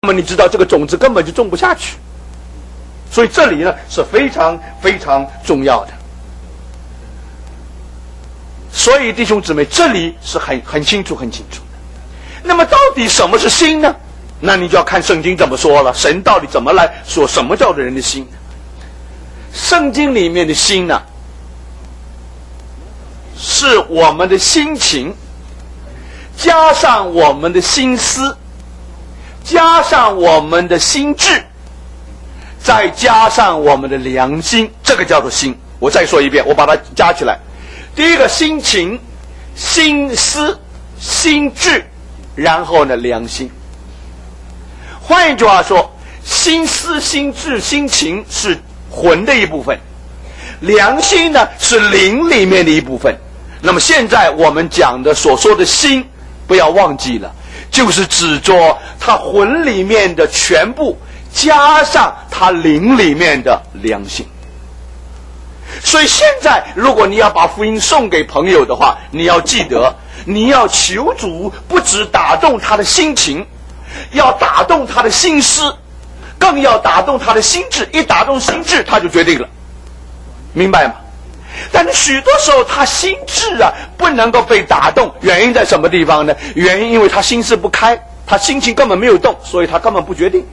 那么你知道这个种子根本就种不下去。所以这里呢是非常非常重要的。所以弟兄姊妹，这里是很清楚的。那么到底什么是心呢？那你就要看圣经怎么说了，神到底怎么来说什么叫做人的心呢？圣经里面的心呢，是我们的心情加上我们的心思加上我们的心智再加上我们的良心，这个叫做心。我再说一遍，我把它加起来。第一个心情、心思、心智，然后呢良心。换一句话说，心思、心智、心情是魂的一部分，良心呢是灵里面的一部分。那么现在我们讲的所说的心，不要忘记了，就是指着他魂里面的全部加上他灵里面的良心。所以现在如果你要把福音送给朋友的话，你要记得，你要求主不只打动他的心情，要打动他的心思，更要打动他的心智。一打动心智，他就决定了，明白吗？但是许多时候他心智不能够被打动，原因在什么地方呢？原因因为他心思不开，他心情根本没有动，所以他根本不决定。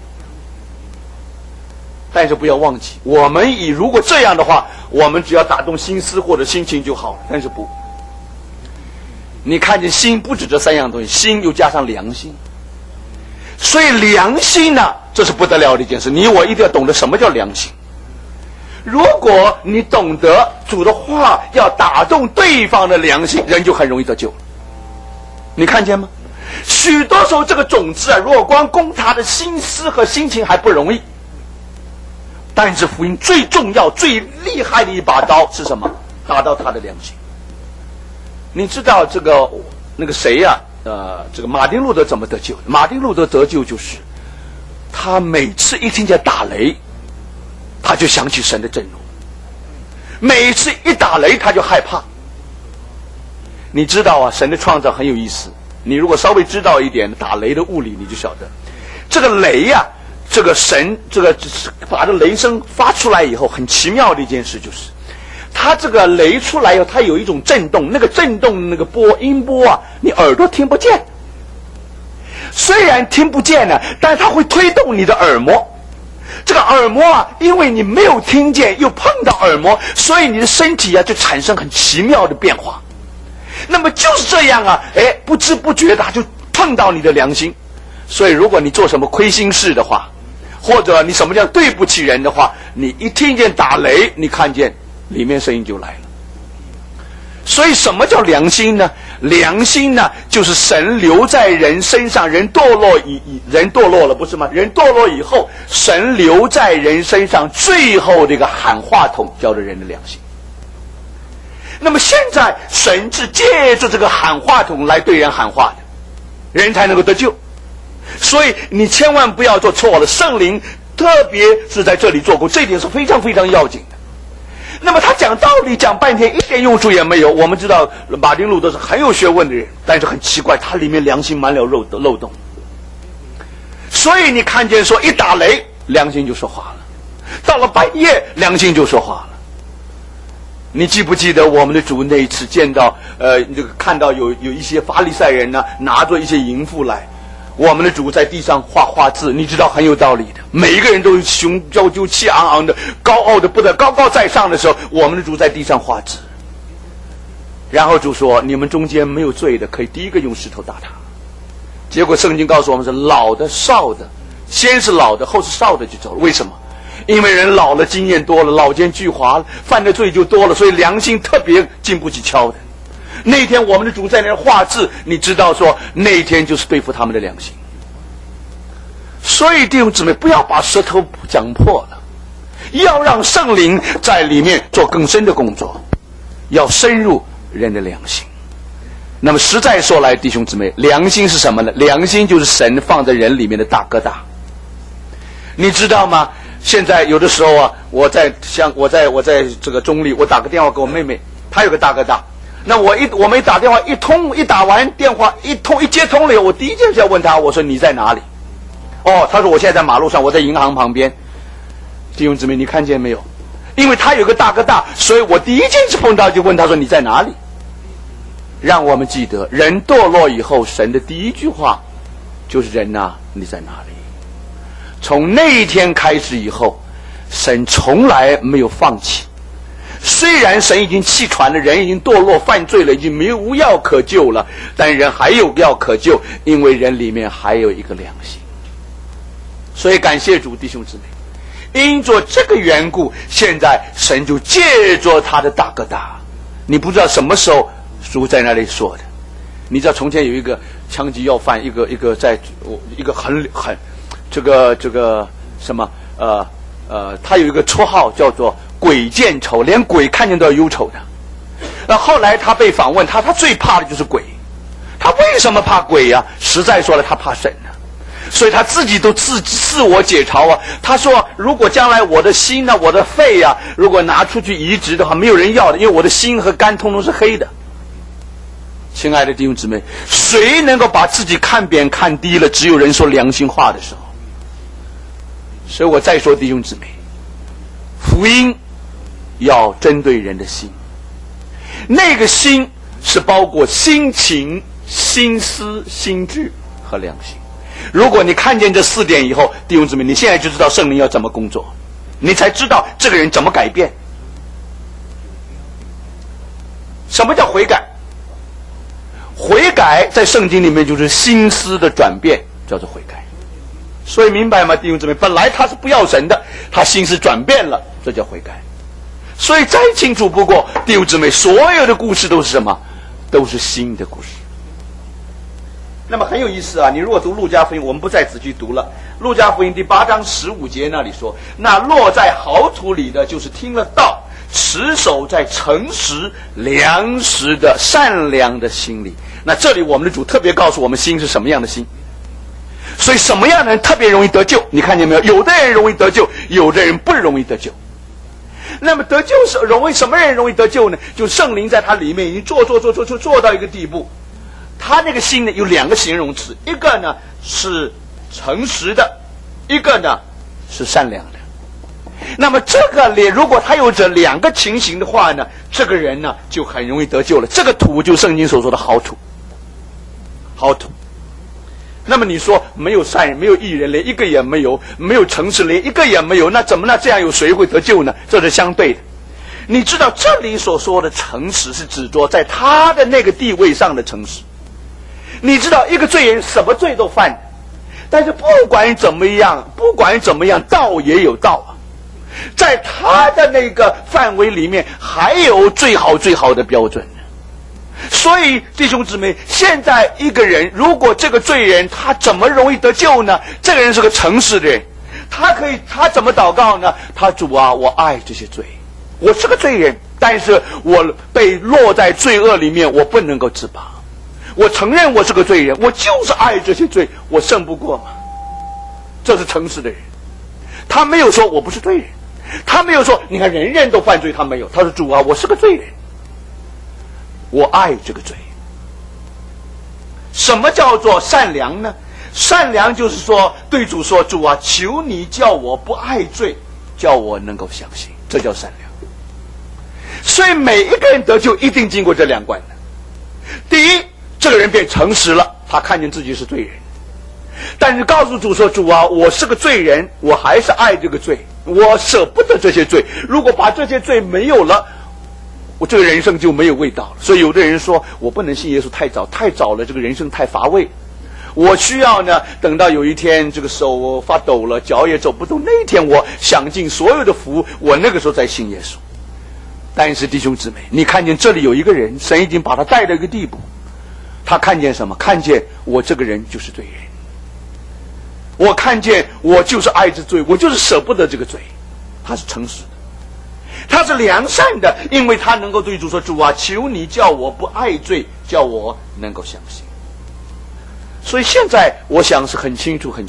但是不要忘记，我们如果这样的话，我们只要打动心思或者心情就好了。但是不，你看见心不止这三样东西，心又加上良心。所以良心呢，这是不得了的一件事。你我一定要懂得什么叫良心。如果你懂得主的话要打动对方的良心，人就很容易得救了。你看见吗？许多时候这个种子如果光攻他的心思和心情还不容易，但是福音最重要最厉害的一把刀是什么？打到他的良心。你知道那个谁这个马丁路德怎么得救的？马丁路德得救就是他每次一听见打雷，他就想起神的震怒，每次一打雷他就害怕。你知道神的创造很有意思，你如果稍微知道一点打雷的物理，你就晓得这个雷这个神把这雷声发出来以后，很奇妙的一件事就是它这个雷出来以后，它有一种震动，那个震动那个音波你耳朵听不见，虽然听不见呢，但是它会推动你的耳膜。这个耳膜因为你没有听见又碰到耳膜，所以你的身体就产生很奇妙的变化。那么就是这样不知不觉的就碰到你的良心。所以如果你做什么亏心事的话，或者你什么叫对不起人的话，你一听见打雷，你看见里面声音就来了。所以什么叫良心呢？良心呢，就是神留在人身上，人堕落了不是吗？人堕落以后，神留在人身上最后的一个喊话筒，叫做人的良心。那么现在神是借着这个喊话筒来对人喊话的，人才能够得救。所以你千万不要做错了，圣灵特别是在这里做工，这一点是非常非常要紧的。那么他讲道理讲半天一点用处也没有。我们知道马丁路德是很有学问的人，但是很奇怪，他里面良心满了漏洞。所以你看见说一打雷良心就说话了，到了半夜良心就说话了。你记不记得我们的主那一次见到看到有一些法利赛人拿着一些淫妇来，我们的主在地上画字，你知道很有道理的。每一个人都雄赳赳气昂昂的，高傲的不得，高高在上的时候，我们的主在地上画字。然后主说，你们中间没有罪的，可以第一个用石头打他。结果圣经告诉我们是老的少的，先是老的后是少的就走了。为什么？因为人老了，经验多了，老奸巨猾了，犯的罪就多了，所以良心特别经不起敲的。那天我们的主在那画字，你知道说那天就是对付他们的良心。所以弟兄姊妹，不要把舌头讲破了，要让圣灵在里面做更深的工作，要深入人的良心。那么实在说来，弟兄姊妹，良心是什么呢？良心就是神放在人里面的大疙瘩。你知道吗？现在有的时候我在这个中立，我打个电话给我妹妹，她有个大疙瘩。那我们打电话一打完电话一接通了以后，我第一件事要问她，我说你在哪里？ 哦，他说我现在在马路上，我在银行旁边。弟兄姊妹，你看见没有？因为他有个大哥大，所以我第一件事碰到就问他说你在哪里？让我们记得，人堕落以后，神的第一句话就是人啊，你在哪里？从那一天开始以后，神从来没有放弃。虽然神已经气喘了，人已经堕落犯罪了，已经没有无药可救了，但人还有药可救，因为人里面还有一个良心。所以感谢主，弟兄姊妹，因着这个缘故，现在神就借着他的大哥大。你不知道什么时候主在那里说的。你知道从前有一个枪击要犯，一个在一个很这个什么他有一个绰号叫做鬼见愁，连鬼看见都要忧愁的。那后来他被访问，他最怕的就是鬼。他为什么怕鬼呀？实在说了，他怕神呢。所以他自己都自我解嘲啊。他说如果将来我的心呢，我的肺啊，如果拿出去移植的话，没有人要的，因为我的心和肝通通是黑的。亲爱的弟兄姊妹，谁能够把自己看扁看低了？只有人说良心话的时候。所以我再说，弟兄姊妹，福音要针对人的心，那个心是包括心情、心思、心智和良心。如果你看见这4点以后，弟兄姊妹，你现在就知道圣灵要怎么工作，你才知道这个人怎么改变。什么叫悔改？悔改在圣经里面就是心思的转变，叫做悔改。所以明白吗，弟兄姊妹？本来他是不要神的，他心思转变了，这叫悔改。所以再清楚不过，弟兄姊妹，所有的故事都是什么？都是新的故事。那么很有意思啊！你如果读路加福音，我们不再仔细读了。路加福音第8章15节那里说，那落在好土里的，就是听了道，持守在诚实、良实的善良的心里。那这里我们的主特别告诉我们，心是什么样的心。所以什么样的人特别容易得救？你看见没有？有的人容易得救，有的人不容易得救。那么得救是什么人容易得救呢？就圣灵在他里面已经做到一个地步。他那个心呢有2个形容词，一个呢是诚实的，一个呢是善良的。那么这个里如果他有这2个情形的话呢，这个人呢就很容易得救了。这个土就是圣经所说的好土，好土。那么你说没有善人，没有义人，连一个也没有，没有诚实，连一个也没有，那怎么呢？这样有谁会得救呢？这是相对的。你知道这里所说的诚实是指着在他的那个地位上的诚实。你知道一个罪人什么罪都犯，但是不管怎么样，道也有道啊，在他的那个范围里面还有最好的标准。所以弟兄姊妹，现在一个人如果这个罪人他怎么容易得救呢？这个人是个诚实的人，他怎么祷告呢？他主啊，我爱这些罪，我是个罪人，但是我被落在罪恶里面，我不能够自拔。我承认我是个罪人，我就是爱这些罪，我胜不过嘛。这是诚实的人，他没有说我不是罪人，他没有说你看人人都犯罪，他没有，他说主啊，我是个罪人，我爱这个罪。什么叫做善良呢？善良就是说对主说，主啊，求你叫我不爱罪，叫我能够相信，这叫善良。所以每一个人得救一定经过这2关的。第一，这个人变诚实了，他看见自己是罪人，但是告诉主说，主啊，我是个罪人，我还是爱这个罪，我舍不得这些罪，如果把这些罪没有了，我这个人生就没有味道了。所以有的人说，我不能信耶稣太早了，这个人生太乏味，我需要呢等到有一天这个手发抖了，脚也走不动，那一天我享尽所有的福，我那个时候再信耶稣。但是弟兄姊妹，你看见这里有一个人，神已经把他带到一个地步，他看见什么？看见我这个人就是罪人，我看见我就是爱这罪，我就是舍不得这个罪。他是诚实的，他是良善的，因为他能够对主说，主啊，求你叫我不爱罪，叫我能够相信。所以现在我想是很清楚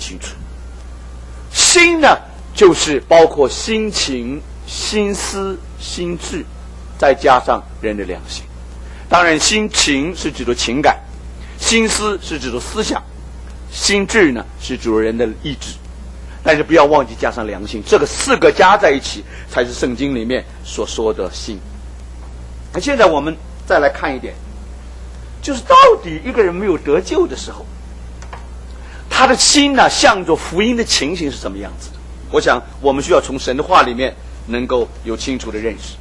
心呢就是包括心情、心思、心智，再加上人的良心。当然心情是指的情感，心思是指的思想， 心智呢是主人的意志，但是不要忘记加上良心，这个四个加在一起才是圣经里面所说的心。那现在我们再来看一点，就是到底一个人没有得救的时候，他的心呢向着福音的情形是什么样子的？我想我们需要从神的话里面能够有清楚的认识。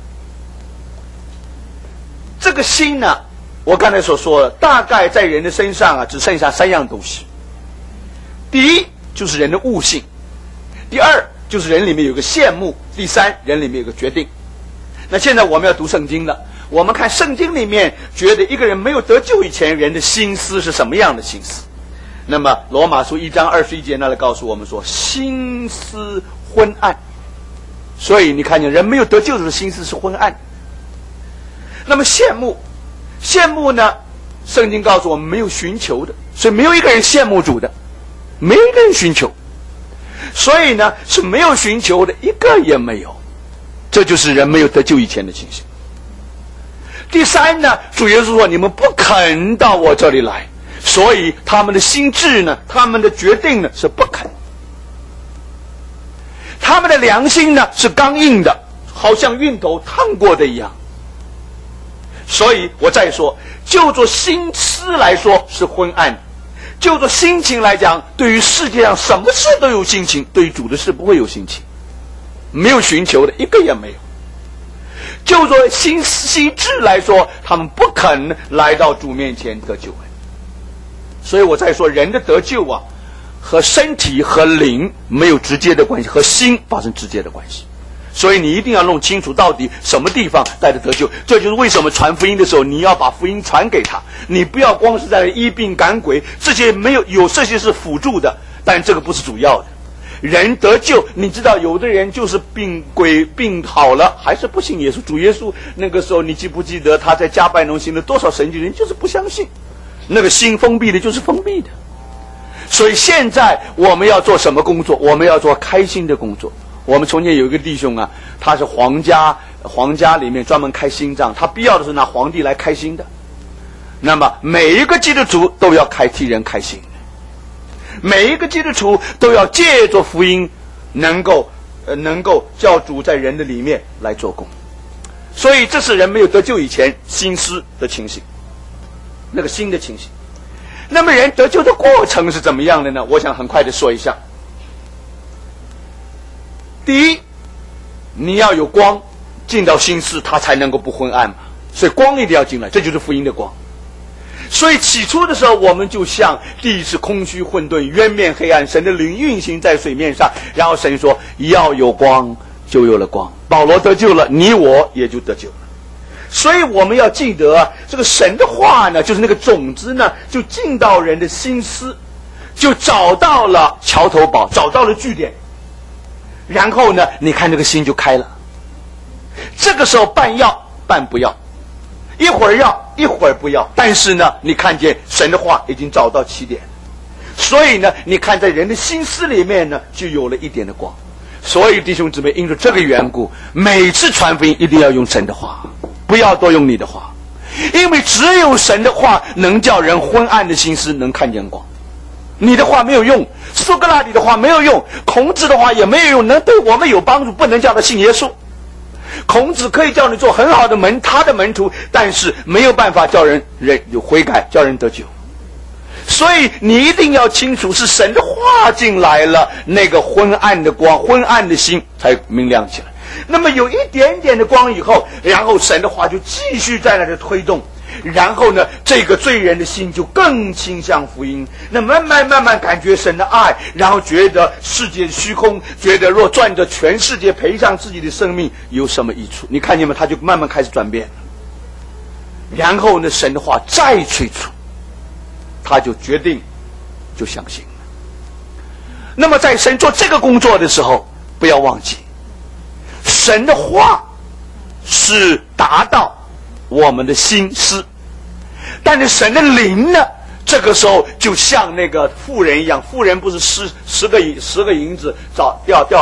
这个心呢，我刚才所说的，大概在人的身上啊，只剩下三样东西。第一就是人的悟性，第二就是人里面有个羡慕，第三人里面有个决定。那现在我们要读圣经了，我们看圣经里面觉得一个人没有得救以前人的心思是什么样的心思。那么罗马书1章21节那里告诉我们说，心思昏暗。所以你看见人没有得救的时候心思是昏暗。那么羡慕呢，圣经告诉我们没有寻求的，所以没有一个人羡慕主的，没有一个人寻求，所以呢是没有寻求的，一个也没有。这就是人没有得救以前的情形。第三呢，主耶稣说你们不肯到我这里来，所以他们的心智呢，他们的决定呢是不肯，他们的良心呢是刚硬的，好像熨头烫过的一样。所以我再说，就做心思来说是昏暗，就做心情来讲，对于世界上什么事都有心情，对于主的事不会有心情，没有寻求的一个也没有。就做心智来说，他们不肯来到主面前得救。所以我再说，人的得救啊，和身体和灵没有直接的关系，和心发生直接的关系。所以你一定要弄清楚到底什么地方带着得救。这就是为什么传福音的时候你要把福音传给他，你不要光是在医病赶鬼，这些有这些是辅助的，但这个不是主要的。人得救，你知道有的人就是鬼病好了还是不信耶稣。主耶稣那个时候你记不记得他在加百农行了多少神迹，人就是不相信，那个心封闭的就是封闭的。所以现在我们要做什么工作？我们要做开心的工作。我们从前有一个弟兄啊，他是皇家里面专门开心脏，他必要的是拿皇帝来开心的。那么每一个基督徒都要替人开心，每一个基督徒都要借着福音能够叫主在人的里面来做工。所以这是人没有得救以前心思的情形，那个心的情形。那么人得救的过程是怎么样的呢？我想很快的说一下。第一，你要有光进到心思，它才能够不昏暗嘛。所以光一定要进来，这就是福音的光。所以起初的时候，我们就像地是空虚混沌，渊面黑暗，神的灵运行在水面上，然后神说要有光，就有了光。保罗得救了，你我也就得救了。所以我们要记得，这个神的话呢，就是那个种子呢，就进到人的心思，就找到了桥头堡，找到了据点。然后呢，你看这个心就开了。这个时候半要半不要，一会儿要一会儿不要，但是呢，你看见神的话已经找到起点，所以呢，你看在人的心思里面呢，就有了一点的光。所以弟兄姊妹，因着这个缘故，每次传福音一定要用神的话，不要多用你的话，因为只有神的话能叫人昏暗的心思能看见光。你的话没有用，苏格拉底的话没有用，孔子的话也没有用，能对我们有帮助，不能叫他信耶稣。孔子可以叫你做很好的他的门徒，但是没有办法叫人有悔改，叫人得救。所以你一定要清楚，是神的话进来了，那个昏暗的光，昏暗的心才明亮起来。那么有一点点的光以后，然后神的话就继续在那里推动，然后呢，这个罪人的心就更倾向福音，那慢慢感觉神的爱，然后觉得世界虚空，觉得若赚着全世界赔上自己的生命有什么益处？你看见吗？他就慢慢开始转变。然后呢，神的话再催促，他就决定就相信了。那么在神做这个工作的时候，不要忘记神的话是达到我们的心思，但是神的灵呢，这个时候就像那个妇人一样，妇人不是十个银子掉